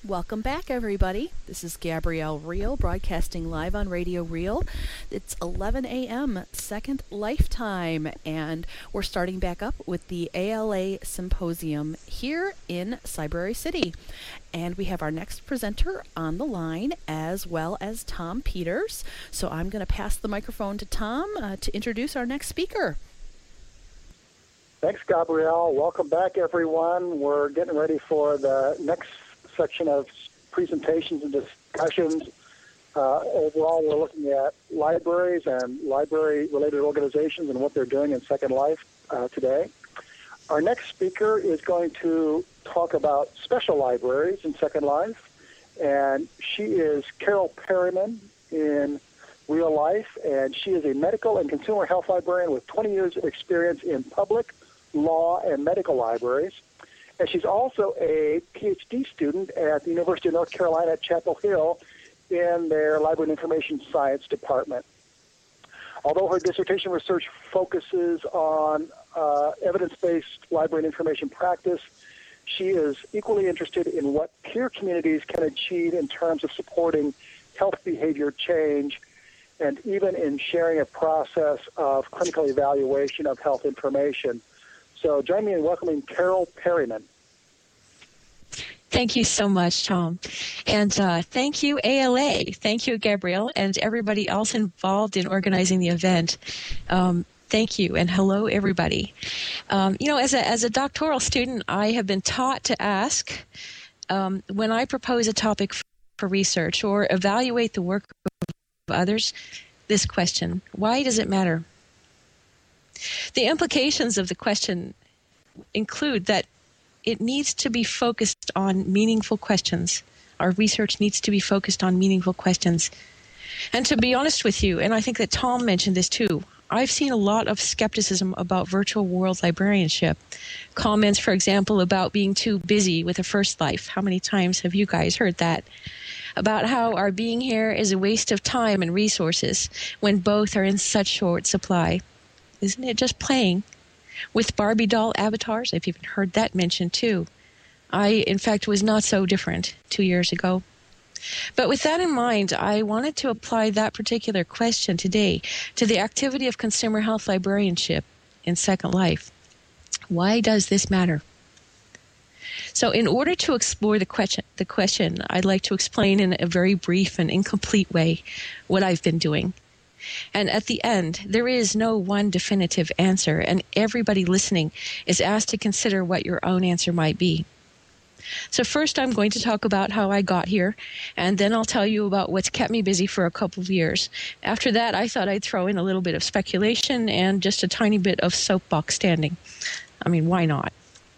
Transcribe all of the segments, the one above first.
Welcome back, everybody. This is Gabrielle Reel, broadcasting live on Radio Reel. It's 11 a.m., Second Lifetime, and we're starting back up with the ALA Symposium here in Cyberary City. And we have our next presenter on the line, as well as Tom Peters. So I'm going to pass the microphone to Tom to introduce our next speaker. Thanks, Gabrielle. Welcome back, everyone. We're getting ready for the next section of presentations and discussions. Overall, we're looking at libraries and library-related organizations and what they're doing in Second Life today. Our next speaker is going to talk about special libraries in Second Life, and she is Carol Perryman in real life, and she is a medical and consumer health librarian with 20 years of experience in public, law, and medical libraries. And she's also a PhD student at the University of North Carolina at Chapel Hill in their Library and Information Science department. Although her dissertation research focuses on evidence-based library and information practice, she is equally interested in what peer communities can achieve in terms of supporting health behavior change and even in sharing a process of clinical evaluation of health information. So join me in welcoming Carol Perryman. Thank you so much, Tom. And thank you, ALA. Thank you, Gabrielle, and everybody else involved in organizing the event. Thank you, and hello, everybody. As a doctoral student, I have been taught to ask, when I propose a topic for research or evaluate the work of others, this question: why does it matter? The implications of the question include that it needs to be focused on meaningful questions. Our research needs to be focused on meaningful questions. And to be honest with you, and I think that Tom mentioned this too, I've seen a lot of skepticism about virtual world librarianship. Comments, for example, about being too busy with a first life. How many times have you guys heard that? About how our being here is a waste of time and resources when both are in such short supply. Isn't it just playing with Barbie doll avatars? I've even heard that mentioned too. I, in fact, was not so different 2 years ago. But with that in mind, I wanted to apply that particular question today to the activity of consumer health librarianship in Second Life. Why does this matter? So in order to explore the question, I'd like to explain in a very brief and incomplete way what I've been doing. And at the end, there is no one definitive answer, and everybody listening is asked to consider what your own answer might be. So first, I'm going to talk about how I got here, and then I'll tell you about what's kept me busy for a couple of years. After that, I thought I'd throw in a little bit of speculation and just a tiny bit of soapbox standing. I mean, why not?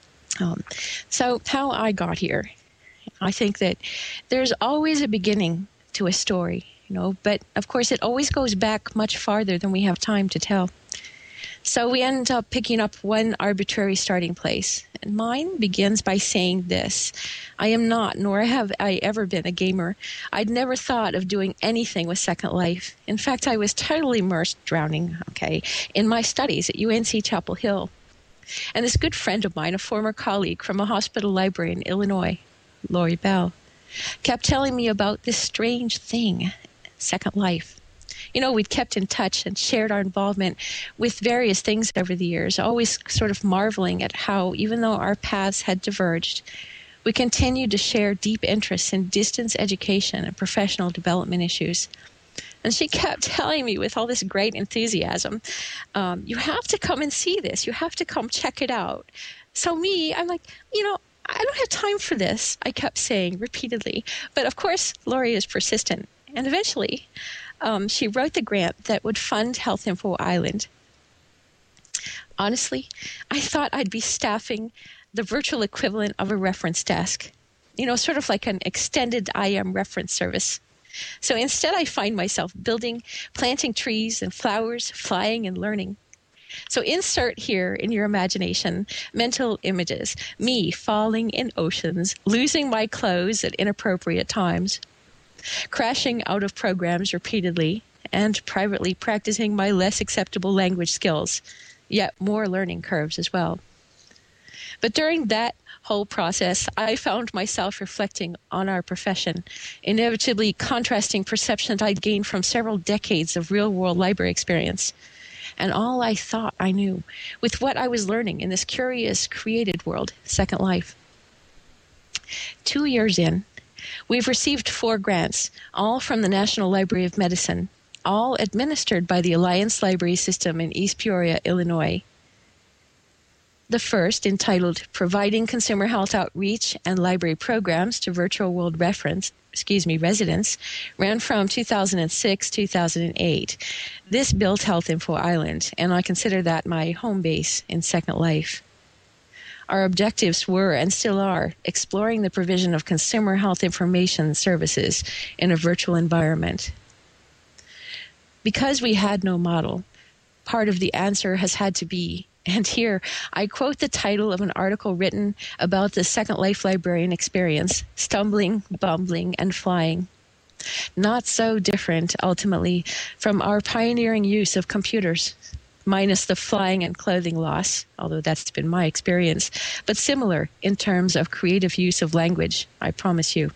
So how I got here. I think that there's always a beginning to a story. But of course it always goes back much farther than we have time to tell. So we end up picking up one arbitrary starting place. And mine begins by saying this: I am not, nor have I ever been, a gamer. I'd never thought of doing anything with Second Life. In fact, I was totally immersed, drowning, in my studies at UNC Chapel Hill. And this good friend of mine, a former colleague from a hospital library in Illinois, Lori Bell, kept telling me about this strange thing, Second Life. We'd kept in touch and shared our involvement with various things over the years, always sort of marveling at how, even though our paths had diverged, we continued to share deep interests in distance education and professional development issues. And she kept telling me with all this great enthusiasm, you have to come and see this. You have to come check it out. So I'm like, I don't have time for this, I kept saying repeatedly. But of course, Lori is persistent. And eventually, she wrote the grant that would fund Health Info Island. Honestly, I thought I'd be staffing the virtual equivalent of a reference desk, sort of like an extended IM reference service. So instead, I find myself planting trees and flowers, flying and learning. So insert here in your imagination mental images: me falling in oceans, losing my clothes at inappropriate times, crashing out of programs repeatedly, and privately practicing my less acceptable language skills, yet more learning curves as well. But during that whole process, I found myself reflecting on our profession, inevitably contrasting perceptions I'd gained from several decades of real-world library experience, and all I thought I knew, with what I was learning in this curious, created world, Second Life. 2 years in, we've received 4 grants, all from the National Library of Medicine, all administered by the Alliance Library System in East Peoria, Illinois. The first, entitled Providing Consumer Health Outreach and Library Programs to Virtual World Residents, ran from 2006-2008. This built Health Info Island, and I consider that my home base in Second Life. Our objectives were, and still are, exploring the provision of consumer health information services in a virtual environment. Because we had no model, part of the answer has had to be, and here I quote the title of an article written about the Second Life librarian experience, Stumbling, Bumbling, and Flying. Not so different, ultimately, from our pioneering use of computers, minus the flying and clothing loss, although that's been my experience, but similar in terms of creative use of language, I promise you.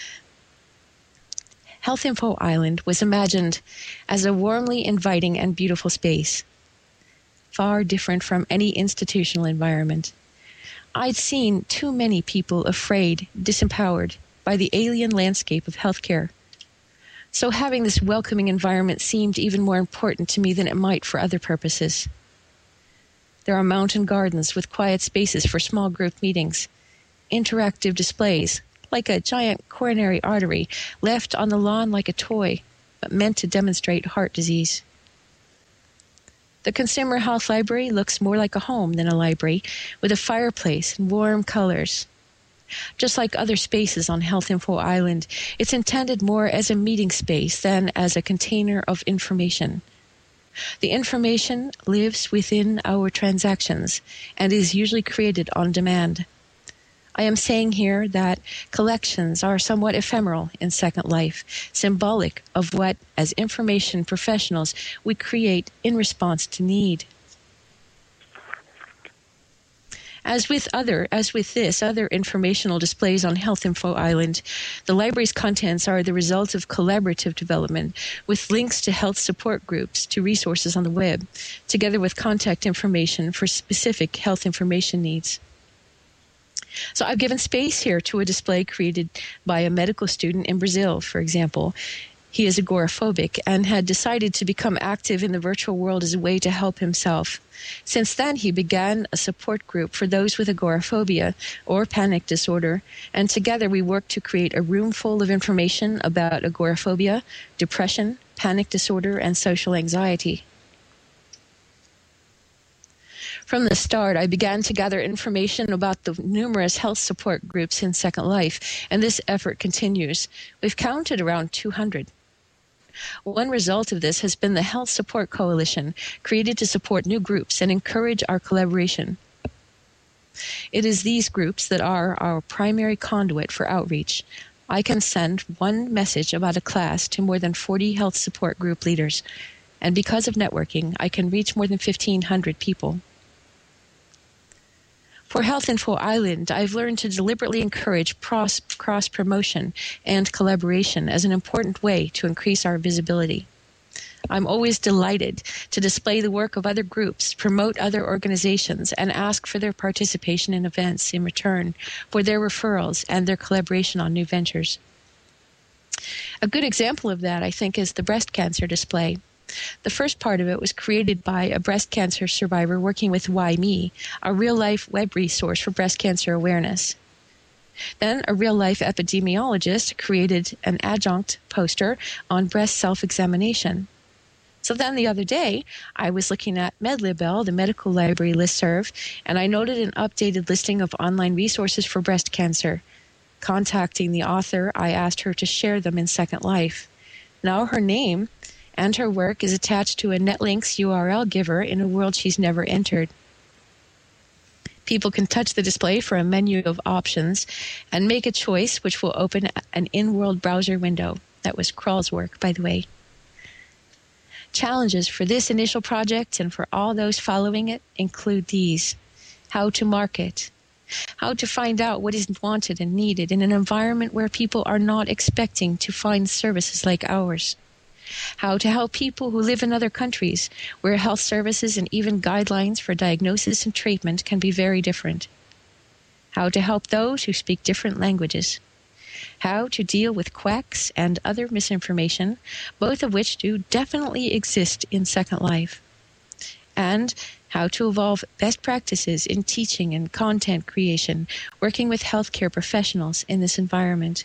Health Info Island was imagined as a warmly inviting and beautiful space, far different from any institutional environment. I'd seen too many people afraid, disempowered by the alien landscape of healthcare. So having this welcoming environment seemed even more important to me than it might for other purposes. There are mountain gardens with quiet spaces for small group meetings, interactive displays, like a giant coronary artery left on the lawn like a toy, but meant to demonstrate heart disease. The Consumer Health Library looks more like a home than a library, with a fireplace and warm colors. Just like other spaces on Health Info Island, it's intended more as a meeting space than as a container of information. The information lives within our transactions and is usually created on demand. I am saying here that collections are somewhat ephemeral in Second Life, symbolic of what, as information professionals, we create in response to need. As with other informational displays on Health Info Island, the library's contents are the result of collaborative development with links to health support groups to resources on the web, together with contact information for specific health information needs. So I've given space here to a display created by a medical student in Brazil, for example. He is agoraphobic and had decided to become active in the virtual world as a way to help himself. Since then, he began a support group for those with agoraphobia or panic disorder, and together we worked to create a room full of information about agoraphobia, depression, panic disorder, and social anxiety. From the start, I began to gather information about the numerous health support groups in Second Life, and this effort continues. We've counted around 200. One result of this has been the Health Support Coalition, created to support new groups and encourage our collaboration. It is these groups that are our primary conduit for outreach. I can send one message about a class to more than 40 health support group leaders, and because of networking, I can reach more than 1,500 people. For Health Info Island, I've learned to deliberately encourage cross-promotion and collaboration as an important way to increase our visibility. I'm always delighted to display the work of other groups, promote other organizations, and ask for their participation in events in return for their referrals and their collaboration on new ventures. A good example of that, I think, is the breast cancer display. The first part of it was created by a breast cancer survivor working with Why Me, a real-life web resource for breast cancer awareness. Then a real-life epidemiologist created an adjunct poster on breast self-examination. So then the other day, I was looking at MedLibel, the medical library listserv, and I noted an updated listing of online resources for breast cancer. Contacting the author, I asked her to share them in Second Life. Now her name and her work is attached to a Netlinks URL giver in a world she's never entered. People can touch the display for a menu of options and make a choice which will open an in-world browser window. That was Krawl's work, by the way. Challenges for this initial project and for all those following it include these: how to market, how to find out what is wanted and needed in an environment where people are not expecting to find services like ours, how to help people who live in other countries where health services and even guidelines for diagnosis and treatment can be very different, how to help those who speak different languages, how to deal with quacks and other misinformation, both of which do definitely exist in Second Life, and how to evolve best practices in teaching and content creation, working with healthcare professionals in this environment.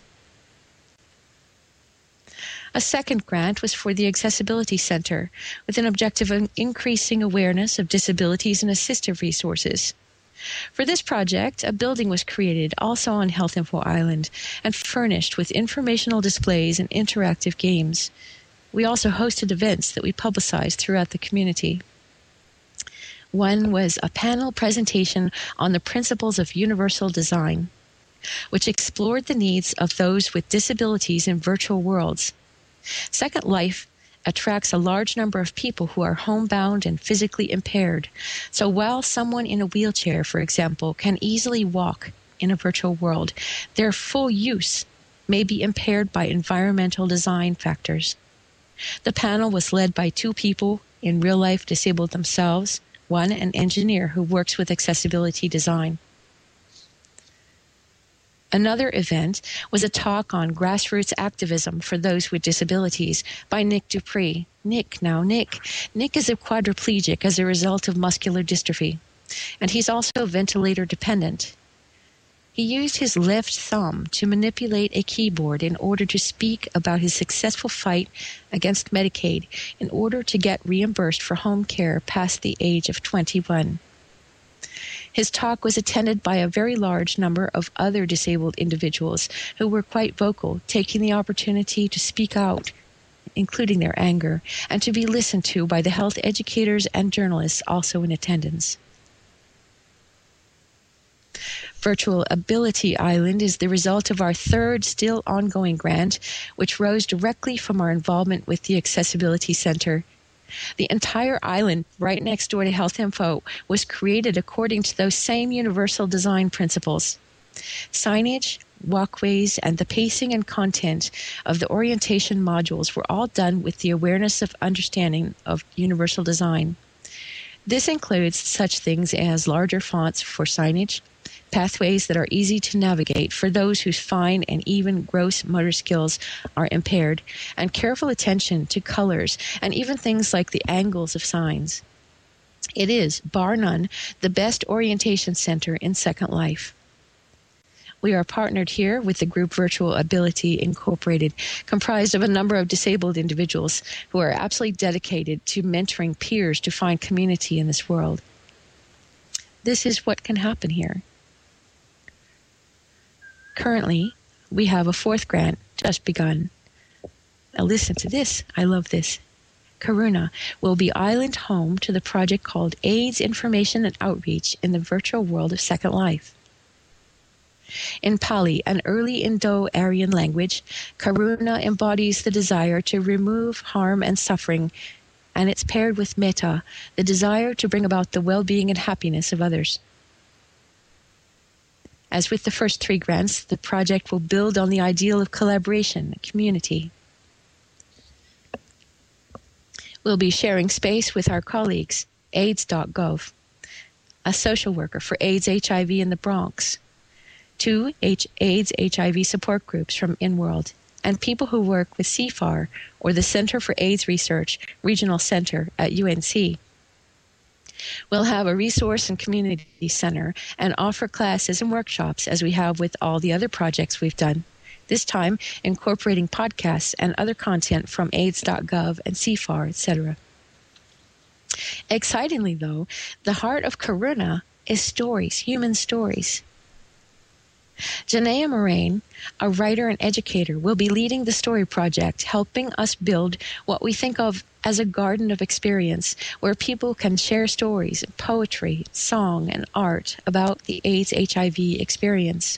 A second grant was for the Accessibility Center, with an objective of increasing awareness of disabilities and assistive resources. For this project, a building was created also on Health Info Island and furnished with informational displays and interactive games. We also hosted events that we publicized throughout the community. One was a panel presentation on the principles of universal design, which explored the needs of those with disabilities in virtual worlds. Second Life attracts a large number of people who are homebound and physically impaired. So while someone in a wheelchair, for example, can easily walk in a virtual world, their full use may be impaired by environmental design factors. The panel was led by two people in real life disabled themselves, one an engineer who works with accessibility design. Another event was a talk on grassroots activism for those with disabilities by Nick Dupree. Nick is a quadriplegic as a result of muscular dystrophy, and he's also ventilator dependent. He used his left thumb to manipulate a keyboard in order to speak about his successful fight against Medicaid in order to get reimbursed for home care past the age of 21. His talk was attended by a very large number of other disabled individuals who were quite vocal, taking the opportunity to speak out, including their anger, and to be listened to by the health educators and journalists also in attendance. Virtual Ability Island is the result of our third still ongoing grant, which rose directly from our involvement with the Accessibility Center. The entire island, right next door to Health Info, was created according to those same universal design principles. Signage, walkways, and the pacing and content of the orientation modules were all done with the awareness of understanding of universal design. This includes such things as larger fonts for signage, pathways that are easy to navigate for those whose fine and even gross motor skills are impaired, and careful attention to colors and even things like the angles of signs. It is, bar none, the best orientation center in Second Life. We are partnered here with the group Virtual Ability Incorporated, comprised of a number of disabled individuals who are absolutely dedicated to mentoring peers to find community in this world. This is what can happen here. Currently, we have a fourth grant just begun. Now listen to this. I love this. Karuna will be island home to the project called AIDS Information and Outreach in the Virtual World of Second Life. In Pali, an early Indo-Aryan language, Karuna embodies the desire to remove harm and suffering, and it's paired with metta, the desire to bring about the well-being and happiness of others. As with the first three grants, the project will build on the ideal of collaboration and community. We'll be sharing space with our colleagues, AIDS.gov, a social worker for AIDS HIV in the Bronx, two AIDS HIV support groups from InWorld, and people who work with CFAR, or the Center for AIDS Research Regional Center at UNC. We'll have a resource and community center and offer classes and workshops as we have with all the other projects we've done, this time incorporating podcasts and other content from AIDS.gov and CFAR, etc. Excitingly, though, the heart of Karuna is stories, human stories. Janaea Moraine, a writer and educator, will be leading the story project, helping us build what we think of as a garden of experience where people can share stories, poetry, song, and art about the AIDS HIV experience.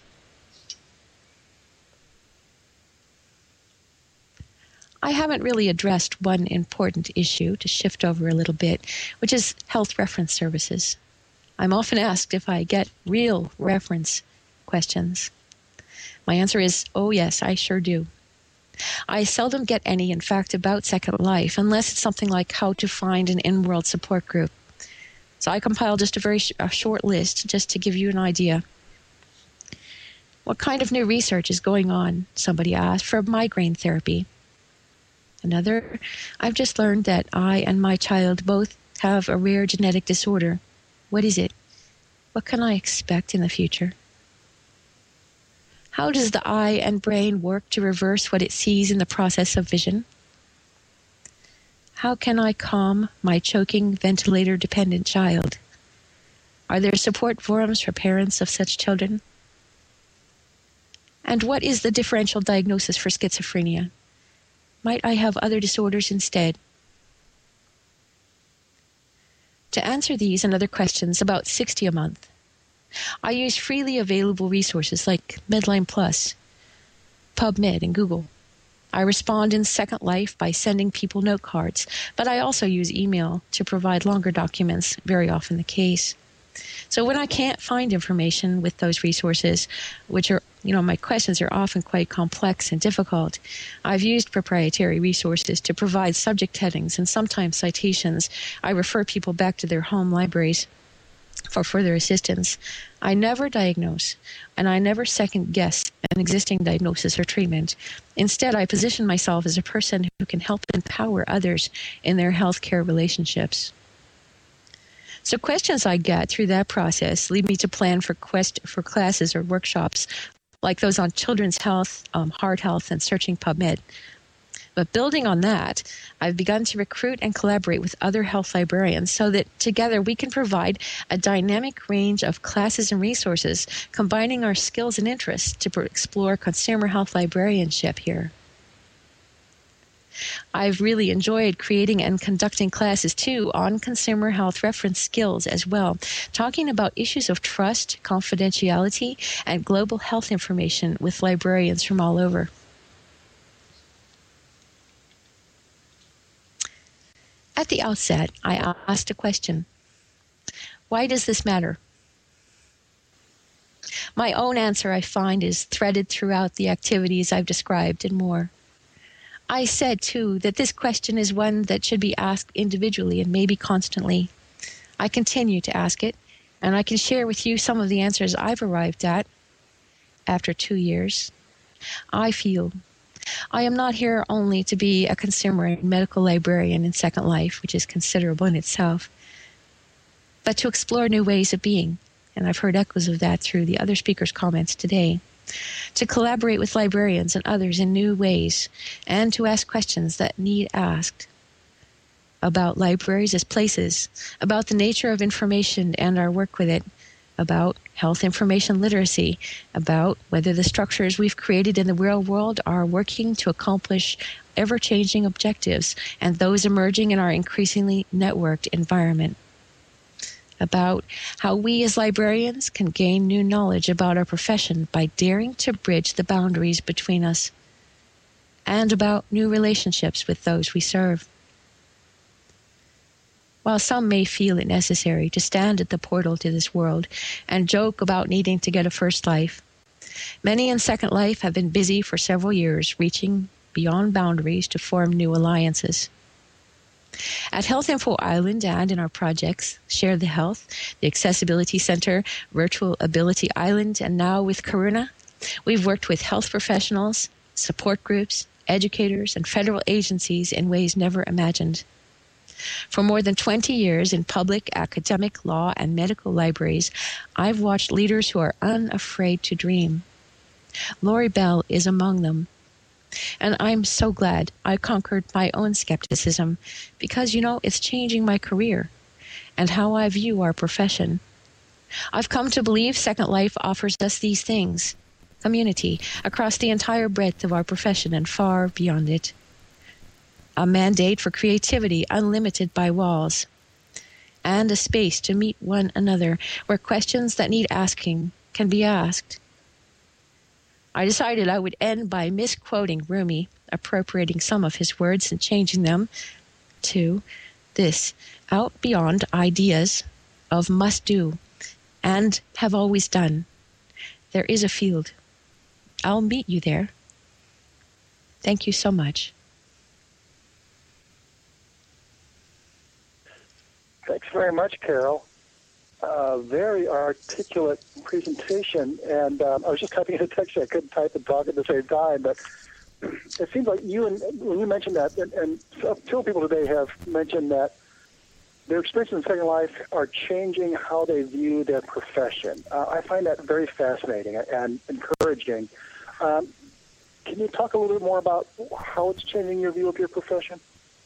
I haven't really addressed one important issue to shift over a little bit, which is health reference services. I'm often asked if I get real reference questions. My answer is, oh yes, I sure do. I seldom get any, in fact, about Second Life, unless it's something like how to find an in-world support group. So I compiled just a short list just to give you an idea. What kind of new research is going on, somebody asked, for migraine therapy? Another, I've just learned that I and my child both have a rare genetic disorder. What is it? What can I expect in the future? How does the eye and brain work to reverse what it sees in the process of vision? How can I calm my choking, ventilator-dependent child? Are there support forums for parents of such children? And what is the differential diagnosis for schizophrenia? Might I have other disorders instead? To answer these and other questions, about 60 a month. I use freely available resources like Medline Plus, PubMed, and Google. I respond in Second Life by sending people note cards, but I also use email to provide longer documents, very often the case. So when I can't find information with those resources, which are, my questions are often quite complex and difficult, I've used proprietary resources to provide subject headings and sometimes citations. I refer people back to their home libraries for further assistance. I never diagnose, and I never second-guess an existing diagnosis or treatment. Instead, I position myself as a person who can help empower others in their healthcare relationships. So questions I get through that process lead me to plan for classes or workshops like those on children's health, heart health, and searching PubMed. But building on that, I've begun to recruit and collaborate with other health librarians so that together we can provide a dynamic range of classes and resources, combining our skills and interests to explore consumer health librarianship here. I've really enjoyed creating and conducting classes, too, on consumer health reference skills as well, talking about issues of trust, confidentiality, and global health information with librarians from all over. At the outset, I asked a question. Why does this matter? My own answer, I find, is threaded throughout the activities I've described and more. I said, too, that this question is one that should be asked individually and maybe constantly. I continue to ask it, and I can share with you some of the answers I've arrived at after 2 years. I feel I am not here only to be a consumer and medical librarian in Second Life, which is considerable in itself, but to explore new ways of being, and I've heard echoes of that through the other speakers' comments today, to collaborate with librarians and others in new ways, and to ask questions that need asked about libraries as places, about the nature of information and our work with it, about health information literacy, about whether the structures we've created in the real world are working to accomplish ever-changing objectives and those emerging in our increasingly networked environment, about how we as librarians can gain new knowledge about our profession by daring to bridge the boundaries between us, and about new relationships with those we serve. While some may feel it necessary to stand at the portal to this world and joke about needing to get a first life, many in Second Life have been busy for several years reaching beyond boundaries to form new alliances. At Health Info Island and in our projects, Share the Health, the Accessibility Center, Virtual Ability Island, and now with Karuna, we've worked with health professionals, support groups, educators, and federal agencies in ways never imagined. For more than 20 years in public, academic, law, and medical libraries, I've watched leaders who are unafraid to dream. Lori Bell is among them. And I'm so glad I conquered my own skepticism because, it's changing my career and how I view our profession. I've come to believe Second Life offers us these things: community across the entire breadth of our profession and far beyond it. A mandate for creativity unlimited by walls, and a space to meet one another where questions that need asking can be asked. I decided I would end by misquoting Rumi, appropriating some of his words and changing them to this: out beyond ideas of must do and have always done. There is a field. I'll meet you there. Thank you so much. Thanks very much, Carol. Very articulate presentation, and I was just typing in a text. I couldn't type and talk at the same time, but it seems like when you mentioned that, and several people today have mentioned that their experiences in Second Life are changing how they view their profession. I find that very fascinating and encouraging. Can you talk a little bit more about how it's changing your view of your profession?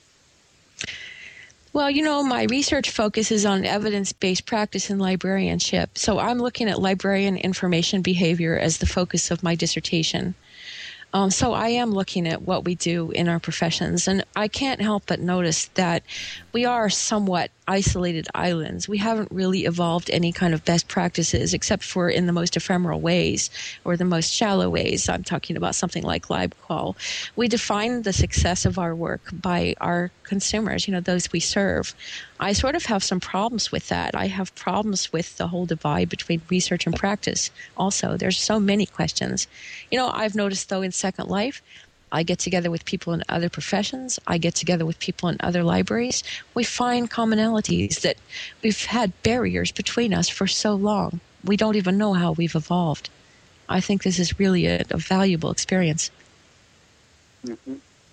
Well, my research focuses on evidence-based practice in librarianship. So I'm looking at librarian information behavior as the focus of my dissertation. So I am looking at what we do in our professions, and I can't help but notice that we are somewhat isolated islands. We haven't really evolved any kind of best practices except for in the most ephemeral ways or the most shallow ways. I'm talking about something like LibQual. We define the success of our work by our consumers, those we serve. I sort of have some problems with that. I have problems with the whole divide between research and practice also. There's so many questions. I've noticed, though, in Second Life, I get together with people in other professions. I get together with people in other libraries. We find commonalities that we've had barriers between us for so long. We don't even know how we've evolved. I think this is really a valuable experience. Mm-hmm.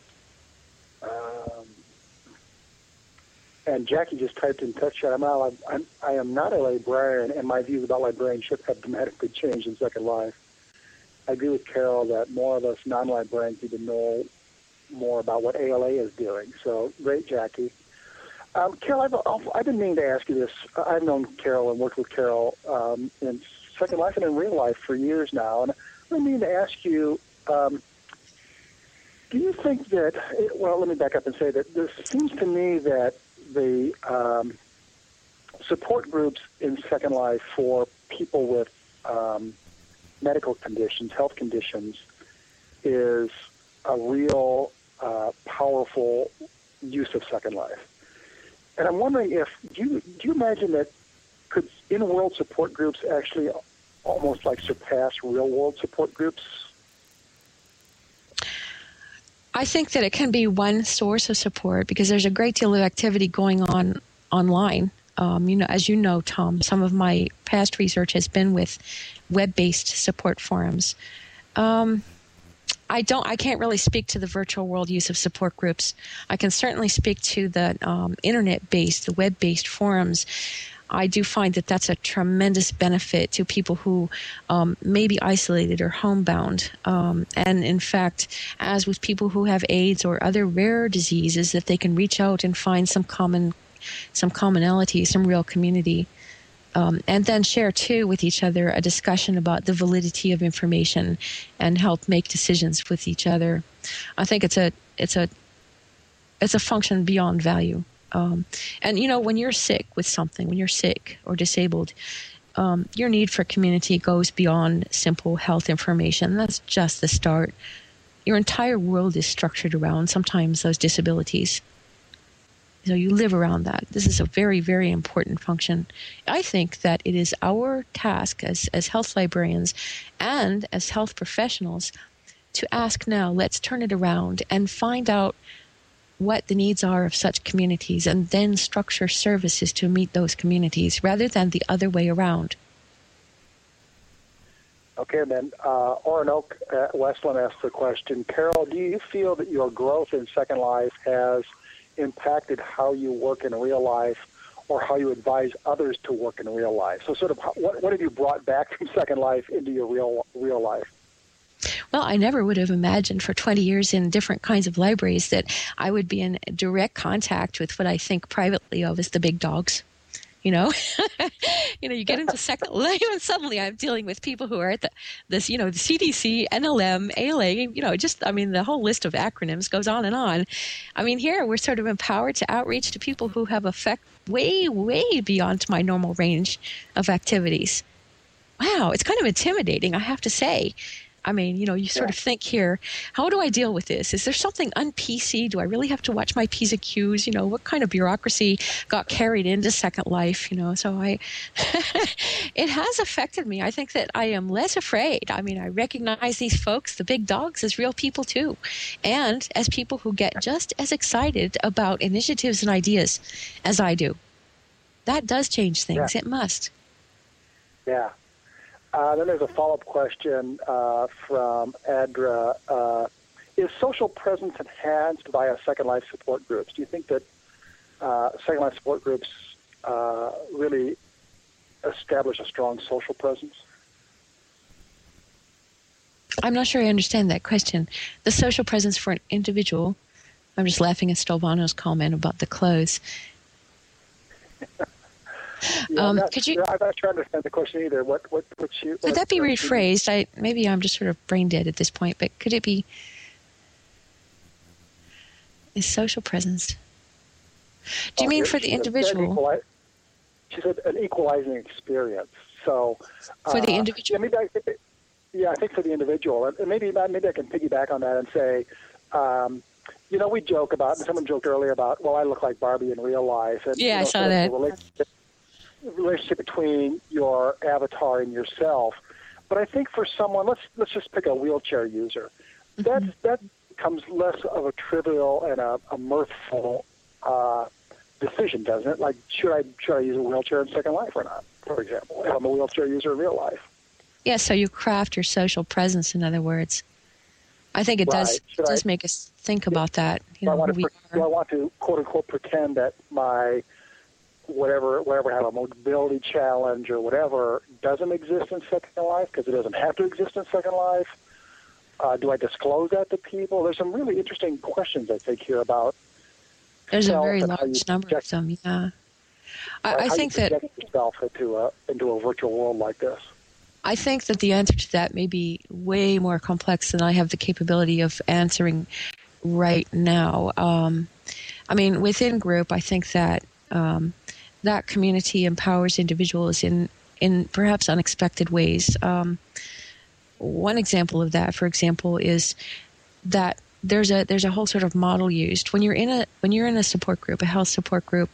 And Jackie just typed in text chat, I am not a librarian, and my views about librarianship have dramatically changed in Second Life. I agree with Carol that more of us non-librarians need to know more about what ALA is doing. So, great, Jackie. Carol, I've been meaning to ask you this. I've known Carol and worked with Carol in Second Life and in real life for years now. And I've been meaning to ask you, do you think that, well, let me back up and say that this seems to me that the support groups in Second Life for people with medical conditions, health conditions, is a real powerful use of Second Life. And I'm wondering do you imagine that could in-world support groups actually almost like surpass real-world support groups? I think that it can be one source of support because there's a great deal of activity going on online. As you know, Tom, some of my past research has been with web-based support forums. I can't really speak to the virtual world use of support groups. I can certainly speak to the internet-based, the web-based forums. I do find that that's a tremendous benefit to people who may be isolated or homebound. And in fact, as with people who have AIDS or other rare diseases, that they can reach out and find some commonality, some real community. And then share, too, with each other a discussion about the validity of information and help make decisions with each other. I think it's a function beyond value. And, when you're sick with something, when you're sick or disabled, your need for community goes beyond simple health information. That's just the start. Your entire world is structured around sometimes those disabilities. So you live around that. This is a very, very important function. I think that it is our task as health librarians and as health professionals to ask now, let's turn it around and find out what the needs are of such communities and then structure services to meet those communities rather than the other way around. Okay, then Oronoke Westland asked the question, Carol, do you feel that your growth in Second Life has impacted how you work in real life or how you advise others to work in real life? So sort of what have you brought back from Second Life into your real life? Well, I never would have imagined for 20 years in different kinds of libraries that I would be in direct contact with what I think privately of as the big dogs. You get into Second Life and suddenly I'm dealing with people who are at the CDC, NLM, ALA, the whole list of acronyms goes on and on. Here we're sort of empowered to outreach to people who have effect way, way beyond my normal range of activities. Wow, it's kind of intimidating, I have to say. I mean, you sort of think here, how do I deal with this? Is there something un-PC? Do I really have to watch my P's and Q's? What kind of bureaucracy got carried into Second Life? So it has affected me. I think that I am less afraid. I mean, I recognize these folks, the big dogs, as real people too, and as people who get just as excited about initiatives and ideas as I do. That does change things. Yeah. It must. Yeah. Then there's a follow-up question from Adra. Is social presence enhanced via Second Life support groups? Do you think that Second Life support groups really establish a strong social presence? I'm not sure I understand that question. The social presence for an individual. I'm just laughing at Stolvano's comment about the clothes. Yeah, I'm not sure to understand the question either. Could that be rephrased? Maybe I'm just sort of brain dead at this point, but could it be is social presence? Do you mean for the individual? She said an equalizing experience. So for the individual? I think for the individual. And maybe I can piggyback on that and say, we joke about, and someone joked earlier about, well, I look like Barbie in real life. And, I saw that. Relationship between your avatar and yourself. But I think for someone, let's just pick a wheelchair user. Mm-hmm. That becomes less of a trivial and a mirthful decision, doesn't it? Like, should I use a wheelchair in Second Life or not, for example, if I'm a wheelchair user in real life? Yeah, so you craft your social presence, in other words. I think it does make us think about that. Do I want to, quote unquote, pretend that my whatever have a mobility challenge or whatever doesn't exist in Second Life because it doesn't have to exist in Second Life? Do I disclose that to people? There's some really interesting questions, I think, here about. There's a very large number of them. Yeah, I think that yourself into a virtual world like this. I think that the answer to that may be way more complex than I have the capability of answering right now. I mean, within group, I think that that community empowers individuals in perhaps unexpected ways. One example of that, for example, is that there's a whole sort of model used when you're in a support group, a health support group.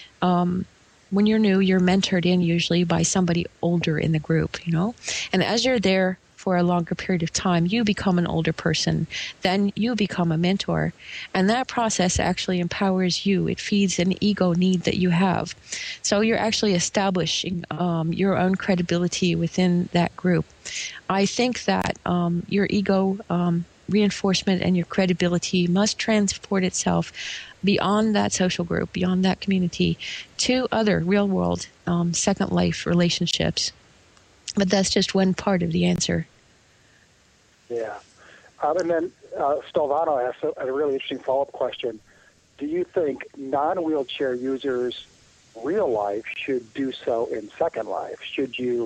When you're new, you're mentored in usually by somebody older in the group, and as you're there for a longer period of time, you become an older person. Then you become a mentor. And that process actually empowers you. It feeds an ego need that you have. So you're actually establishing your own credibility within that group. I think that your ego reinforcement and your credibility must transport itself beyond that social group, beyond that community, to other real-world Second Life relationships. But that's just one part of the answer. Yeah. And then Stolvano asked a really interesting follow-up question. Do you think non-wheelchair users real life should do so in Second Life? Should you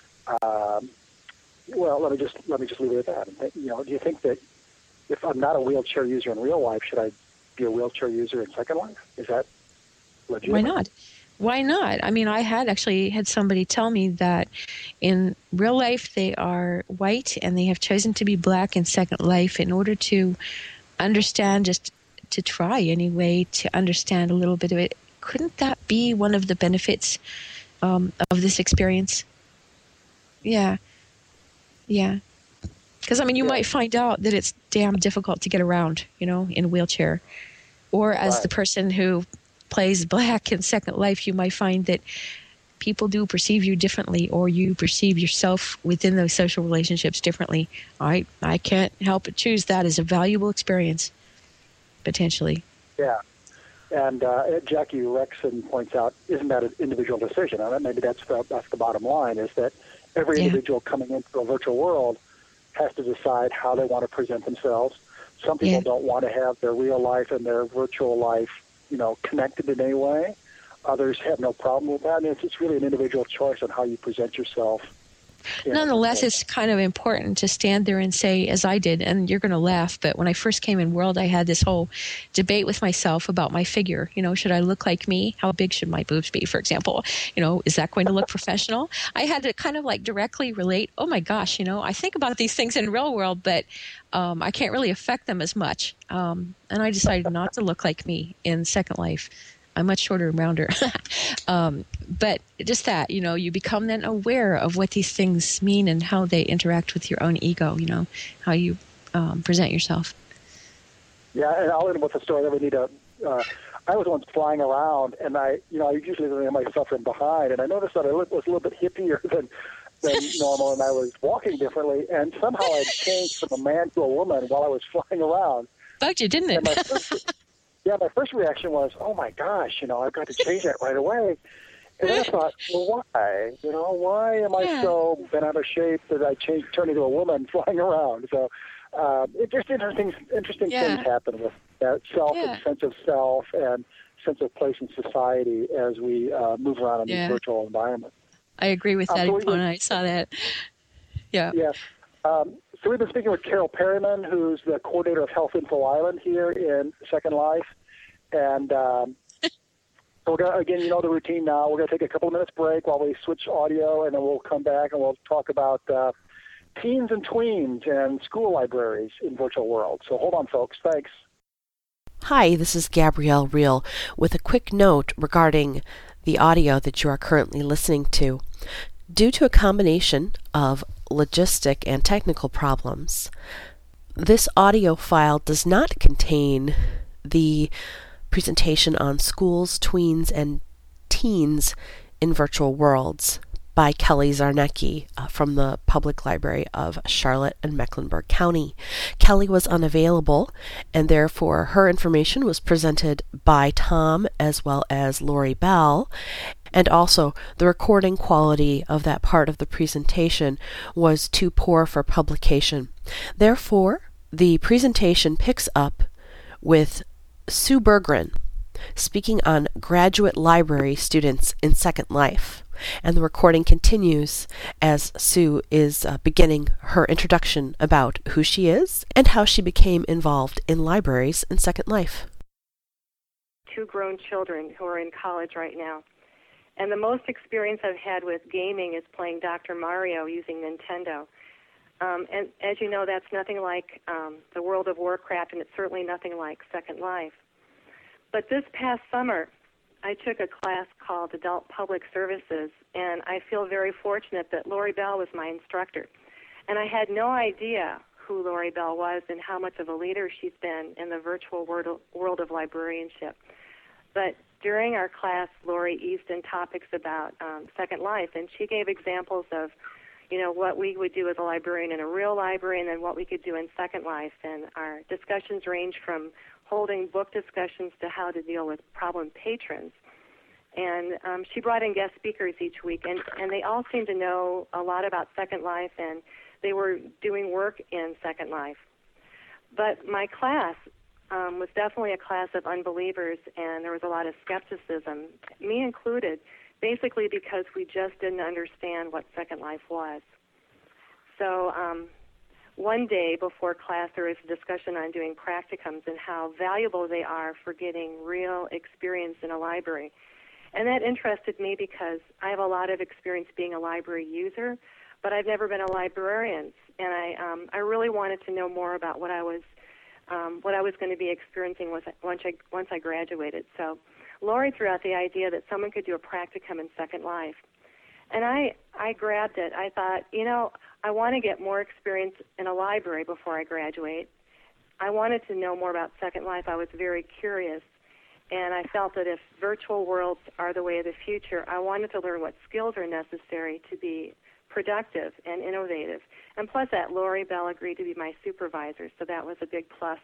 let me just leave it at that. Do you think that if I'm not a wheelchair user in real life, should I be a wheelchair user in Second Life? Is that legitimate? Why not? Why not? I mean, I had somebody tell me that in real life they are white and they have chosen to be black in Second Life in order to understand, just to try anyway, to understand a little bit of it. Couldn't that be one of the benefits of this experience? Yeah. Because, you might find out that it's damn difficult to get around, in a wheelchair. Or as the person who plays black in Second Life, you might find that people do perceive you differently, or you perceive yourself within those social relationships differently. I can't help but choose that as a valuable experience, potentially. Yeah. And Jackie Rexon points out, isn't that an individual decision? And maybe that's the bottom line, is that every individual coming into a virtual world has to decide how they want to present themselves. Some people don't want to have their real life and their virtual life, connected in any way. Others have no problem with that. And it's really an individual choice on how you present yourself Nonetheless, it's kind of important to stand there and say, as I did, and you're going to laugh, but when I first came in World, I had this whole debate with myself about my figure. Should I look like me? How big should my boobs be, for example? Is that going to look professional? I had to kind of like directly relate, oh my gosh, I think about these things in real world, but I can't really affect them as much. And I decided not to look like me in Second Life. I'm much shorter and rounder. But just that, you become then aware of what these things mean and how they interact with your own ego, how you present yourself. Yeah, and I'll end with a story that we need to... I was once flying around, and I usually leave myself in behind, and I noticed that I was a little bit hippier than normal, and I was walking differently, and somehow I changed from a man to a woman while I was flying around. Bugged you, didn't it? And my first reaction was, oh my gosh, I've got to change that right away. And then I thought, well, why? Why am I so bent out of shape that I turn into a woman flying around? So it just interesting things happen with that self and sense of self and sense of place in society as we move around in these virtual environments. I agree with that, Ipona. I saw that. Yeah. Yeah. So we've been speaking with Carol Perryman, who's the coordinator of Health Info Island here in Second Life. And so we're going to, again, the routine now. We're going to take a couple of minutes break while we switch audio, and then we'll come back and we'll talk about teens and tweens and school libraries in virtual worlds. So hold on, folks. Thanks. Hi, this is Gabrielle Reel with a quick note regarding the audio that you are currently listening to. Due to a combination of logistic and technical problems, this audio file does not contain the presentation on schools, tweens, and teens in virtual worlds by Kelly Zarnecki from the Public Library of Charlotte and Mecklenburg County. Kelly was unavailable, and therefore her information was presented by Tom as well as Lori Bell, and also the recording quality of that part of the presentation was too poor for publication. Therefore, the presentation picks up with Sue Berggren speaking on graduate library students in Second Life. And the recording continues as Sue is beginning her introduction about who she is and how she became involved in libraries in Second Life. 2 grown children who are in college right now. And the most experience I've had with gaming is playing Dr. Mario using Nintendo. And as you know, that's nothing like the World of Warcraft, and it's certainly nothing like Second Life. But this past summer, I took a class called Adult Public Services, and I feel very fortunate that Lori Bell was my instructor. And I had no idea who Lori Bell was and how much of a leader she's been in the virtual world of librarianship. But during our class, Lori eased in topics about Second Life, and she gave examples of, what we would do as a librarian in a real library and then what we could do in Second Life. And our discussions range from holding book discussions to how to deal with problem patrons. And she brought in guest speakers each week, and they all seemed to know a lot about Second Life, and they were doing work in Second Life. But my class was definitely a class of unbelievers, and there was a lot of skepticism, me included, basically because we just didn't understand what Second Life was. So one day before class, there was a discussion on doing practicums and how valuable they are for getting real experience in a library. And that interested me because I have a lot of experience being a library user, but I've never been a librarian. And I really wanted to know more about what I was going to be experiencing once I graduated. So Lori threw out the idea that someone could do a practicum in Second Life. And I grabbed it. I thought, I want to get more experience in a library before I graduate. I wanted to know more about Second Life. I was very curious. And I felt that if virtual worlds are the way of the future, I wanted to learn what skills are necessary to be productive and innovative. And plus that, Lori Bell agreed to be my supervisor, so that was a big plus.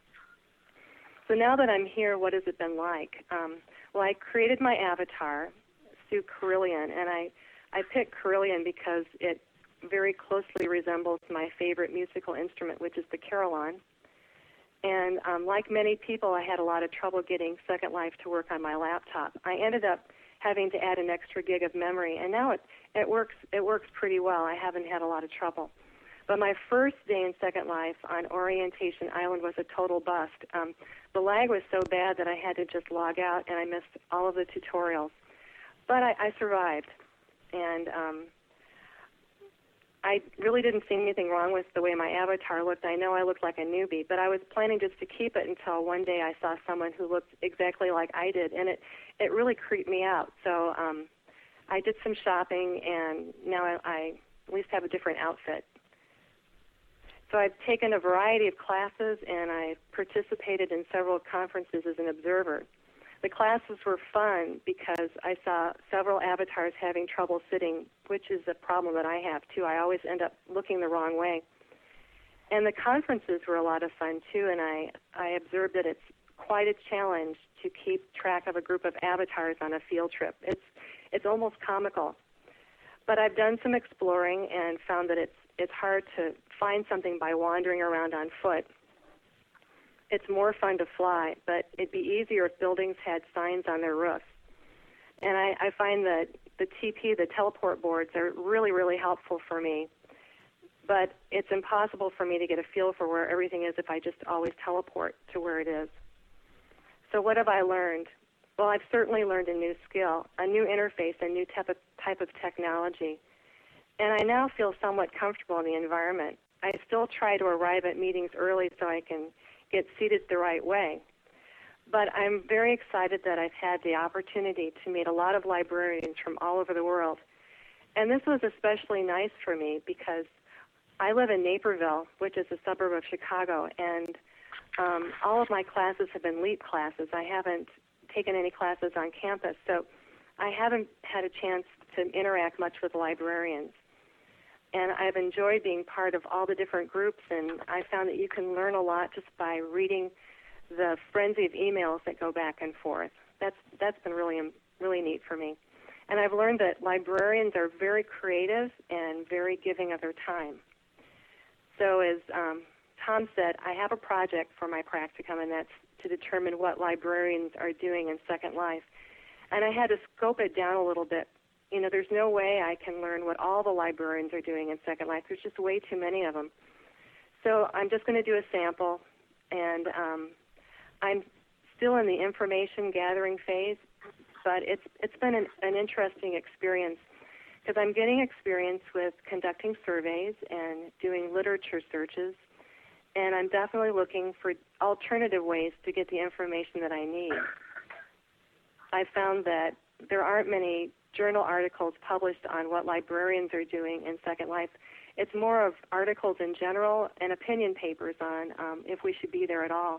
So now that I'm here, what has it been like? Well, I created my avatar, Sue Carillion, and I picked Carillion because it very closely resembles my favorite musical instrument, which is the carillon. And like many people, I had a lot of trouble getting Second Life to work on my laptop. I ended up having to add an extra gig of memory. And now it works pretty well. I haven't had a lot of trouble. But my first day in Second Life on Orientation Island was a total bust. The lag was so bad that I had to just log out, and I missed all of the tutorials. But I survived, and I really didn't see anything wrong with the way my avatar looked. I know I looked like a newbie, but I was planning just to keep it until one day I saw someone who looked exactly like I did, and it really creeped me out. So I did some shopping, and now I at least have a different outfit. So I've taken a variety of classes, and I've participated in several conferences as an observer. The classes were fun because I saw several avatars having trouble sitting, which is a problem that I have, too. I always end up looking the wrong way. And the conferences were a lot of fun, too, and I observed that it's quite a challenge to keep track of a group of avatars on a field trip. It's almost comical. But I've done some exploring and found that it's hard to find something by wandering around on foot. It's more fun to fly, but it'd be easier if buildings had signs on their roofs. And I find that the TP, the teleport boards, are really, really helpful for me. But it's impossible for me to get a feel for where everything is if I just always teleport to where it is. So what have I learned? Well, I've certainly learned a new skill, a new interface, a new type of technology. And I now feel somewhat comfortable in the environment. I still try to arrive at meetings early so I can get seated the right way. But I'm very excited that I've had the opportunity to meet a lot of librarians from all over the world. And this was especially nice for me because I live in Naperville, which is a suburb of Chicago, and all of my classes have been LEAP classes. I haven't taken any classes on campus, so I haven't had a chance to interact much with librarians. And I've enjoyed being part of all the different groups, and I found that you can learn a lot just by reading the frenzy of emails that go back and forth. That's been really neat for me. And I've learned that librarians are very creative and very giving of their time. So as Tom said, I have a project for my practicum, and that's to determine what librarians are doing in Second Life. And I had to scope it down a little bit. You know, there's no way I can learn what all the librarians are doing in Second Life. There's just way too many of them. So I'm just going to do a sample, and I'm still in the information gathering phase, but it's been an interesting experience because I'm getting experience with conducting surveys and doing literature searches, and I'm definitely looking for alternative ways to get the information that I need. I found that there aren't many journal articles published on what librarians are doing in Second Life. It's more of articles in general and opinion papers on if we should be there at all.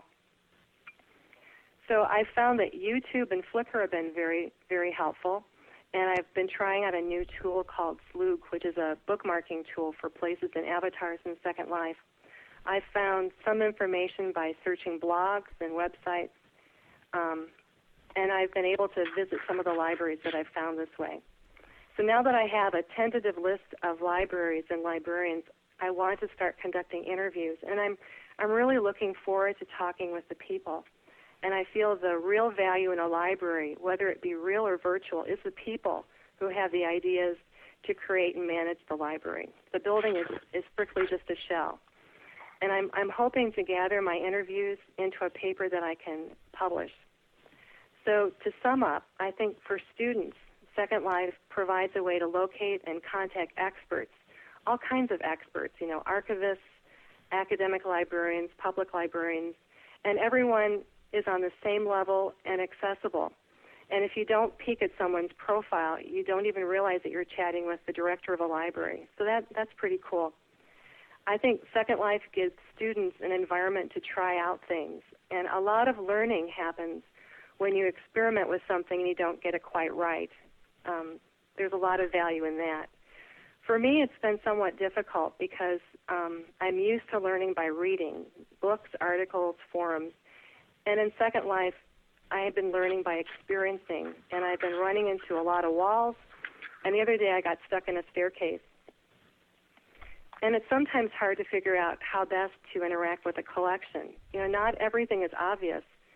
So I found that YouTube and Flickr have been very, very helpful, and I've been trying out a new tool called Sloog, which is a bookmarking tool for places and avatars in Second Life. I found some information by searching blogs and websites, and I've been able to visit some of the libraries that I've found this way. So now that I have a tentative list of libraries and librarians, I want to start conducting interviews, and I'm really looking forward to talking with the people. And I feel the real value in a library, whether it be real or virtual, is the people who have the ideas to create and manage the library. The building is strictly just a shell. And I'm hoping to gather my interviews into a paper that I can publish. So to sum up, I think for students, Second Life provides a way to locate and contact experts, all kinds of experts, you know, archivists, academic librarians, public librarians, and everyone is on the same level and accessible. And if you don't peek at someone's profile, you don't even realize that you're chatting with the director of a library. So that's pretty cool. I think Second Life gives students an environment to try out things. And a lot of learning happens when you experiment with something and you don't get it quite right. There's a lot of value in that. For me, it's been somewhat difficult because I'm used to learning by reading books, articles, forums. And in Second Life, I have been learning by experiencing, and I've been running into a lot of walls. And the other day, I got stuck in a staircase. And it's sometimes hard to figure out how best to interact with a collection. You know, not everything is obvious.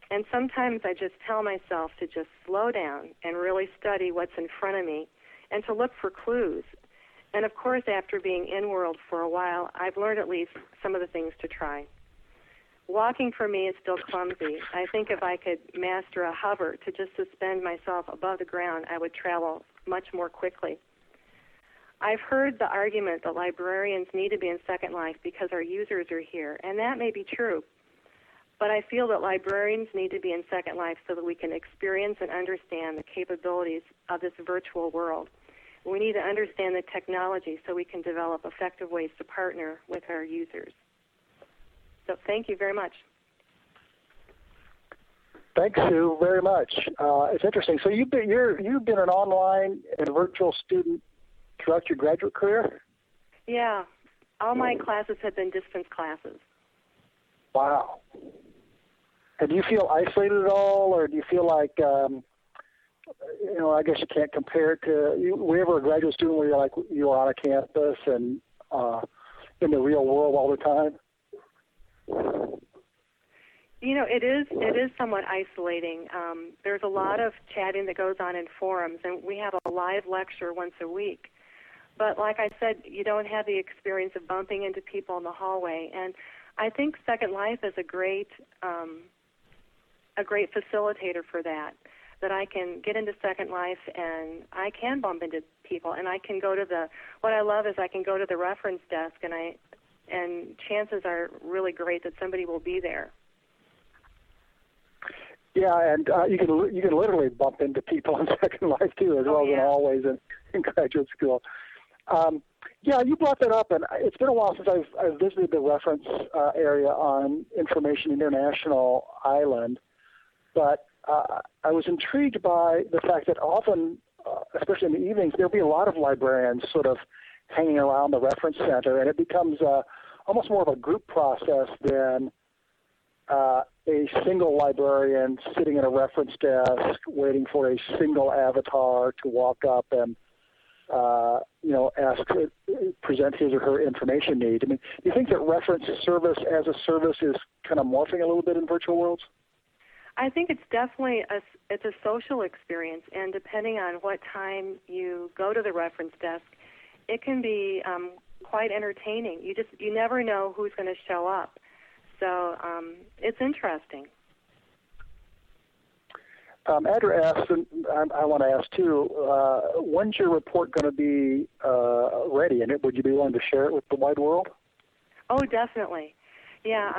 And sometimes I just tell myself to just slow down and really study what's in front of me and to look for clues. And, of course, after being in-world for a while, I've learned at least some of the things to try. Walking for me is still clumsy. I think if I could master a hover to just suspend myself above the ground, I would travel much more quickly. I've heard the argument that librarians need to be in Second Life because our users are here, and that may be true. But I feel that librarians need to be in Second Life so that we can experience and understand the capabilities of this virtual world. We need to understand the technology so we can develop effective ways to partner with our users. So thank you very much. Thanks, Sue, very much. It's interesting. So you've been an online and virtual student throughout your graduate career? Yeah. All my classes have been distance classes. Wow. And do you feel isolated at all, or do you feel like, I guess you can't compare it to, were you ever a graduate student where you were on a campus and in the real world all the time? It is somewhat isolating. There's a lot of chatting that goes on in forums, and we have a live lecture once a week. But like I said, you don't have the experience of bumping into people in the hallway. And I think Second Life is a great facilitator for that I can get into Second Life and I can bump into people, and I can go to what I love is I can go to the reference desk, and chances are really great that somebody will be there. Yeah, and you can literally bump into people in Second Life too, as well as in hallways in graduate school. Yeah, you brought that up, and it's been a while since I've visited the reference area on Information International Island, but I was intrigued by the fact that often, especially in the evenings, there'll be a lot of librarians sort of hanging around the reference center, and it becomes almost more of a group process than a single librarian sitting at a reference desk waiting for a single avatar to walk up and present his or her information need. I mean, do you think that reference service as a service is kind of morphing a little bit in virtual worlds? I think it's definitely a social experience, and depending on what time you go to the reference desk, it can be quite entertaining. You never know who's going to show up, so it's interesting. Andrew asked, and I want to ask too, when's your report going to be ready, and would you be willing to share it with the wide world? Oh, definitely. Yeah,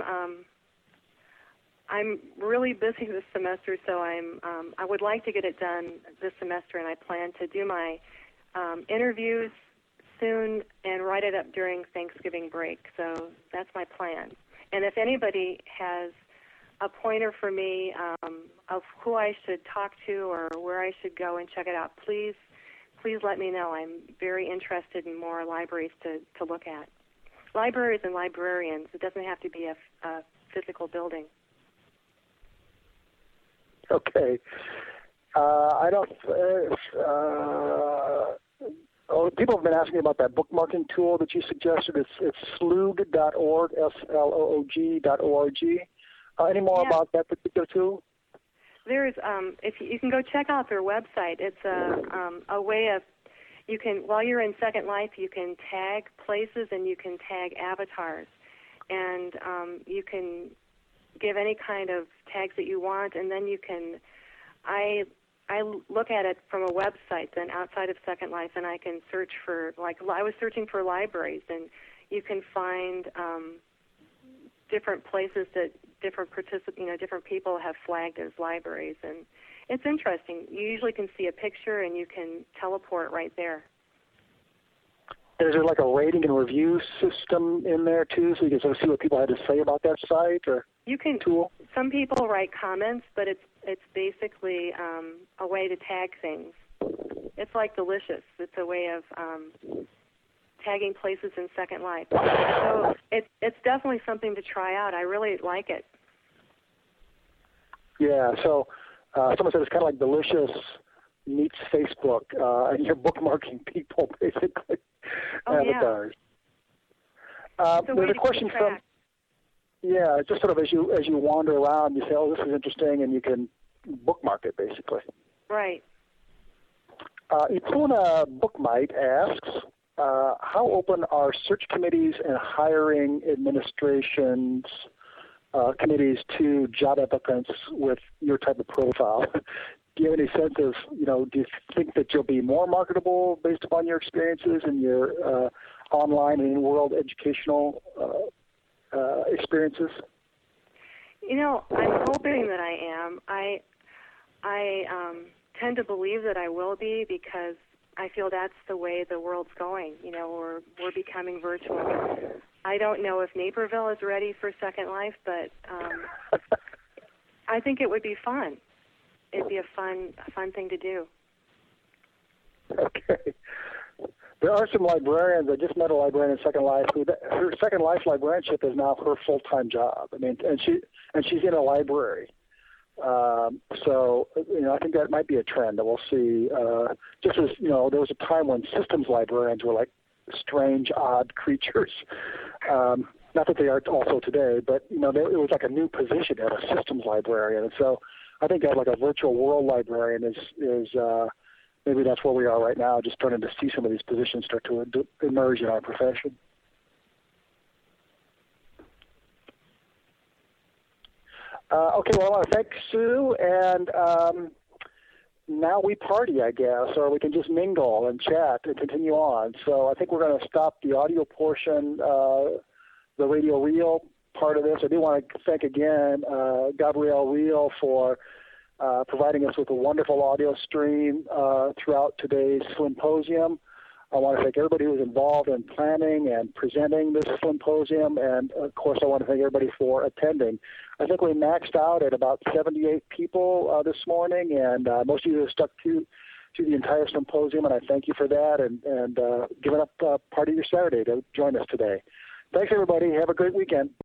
I'm really busy this semester, so I would like to get it done this semester, and I plan to do my interviews soon and write it up during Thanksgiving break. So that's my plan. And if anybody has a pointer for me of who I should talk to or where I should go and check it out, please let me know. I'm very interested in more libraries to look at. Libraries and librarians. It doesn't have to be a physical building. Okay. People have been asking about that bookmarking tool that you suggested. It's sloog.org, sloog.org. Any more about that particular tool? There's, if you can go check out their website. It's a way of, you can, while you're in Second Life, you can tag places and you can tag avatars, and you can give any kind of tags that you want, and then you can, I look at it from a website then outside of Second Life, and I can search for, like I was searching for libraries, and you can find different places that different people have flagged as libraries, and it's interesting. You usually can see a picture and you can teleport right there. Is there like a rating and review system in there too, so you can sort of see what people had to say about that site or tool? Some people write comments, but it's basically a way to tag things. It's like Delicious. It's a way of tagging places in Second Life. So it's definitely something to try out. I really like it. Yeah, so someone said it's kind of like Delicious meets Facebook, and you're bookmarking people, basically, avatars. Yeah. There's a question from... Yeah, just sort of as you wander around, you say, "Oh, this is interesting," and you can bookmark it basically. Right. Ipuna Bookmite asks, how open are search committees and hiring administrations committees to job applicants with your type of profile? Do you have any sense of, do you think that you'll be more marketable based upon your experiences and your online and in-world educational experiences? I'm hoping that I am. I tend to believe that I will be because I feel that's the way the world's going. We're becoming virtual. I don't know if Naperville is ready for Second Life, but I think it would be fun. It'd be a fun thing to do. Okay. There are some librarians. I just met a librarian in Second Life who her Second Life librarianship is now her full-time job. I mean, and she's in a library. So I think that might be a trend that we'll see. Just as there was a time when systems librarians were like strange, odd creatures. Not that they are also today, but it was like a new position as a systems librarian. And so I think that like a virtual world librarian is maybe that's where we are right now, just starting to see some of these positions start to emerge in our profession. Okay, well, I want to thank Sue, and now we party, I guess, or we can just mingle and chat and continue on. So I think we're going to stop the audio portion, the Radio Reel part of this. I do want to thank again Gabrielle Reel for providing us with a wonderful audio stream throughout today's symposium. I want to thank everybody who was involved in planning and presenting this symposium, and of course I want to thank everybody for attending. I think we maxed out at about 78 people this morning, and most of you have stuck to the entire symposium, and I thank you for that, and giving up part of your Saturday to join us today. Thanks, everybody. Have a great weekend.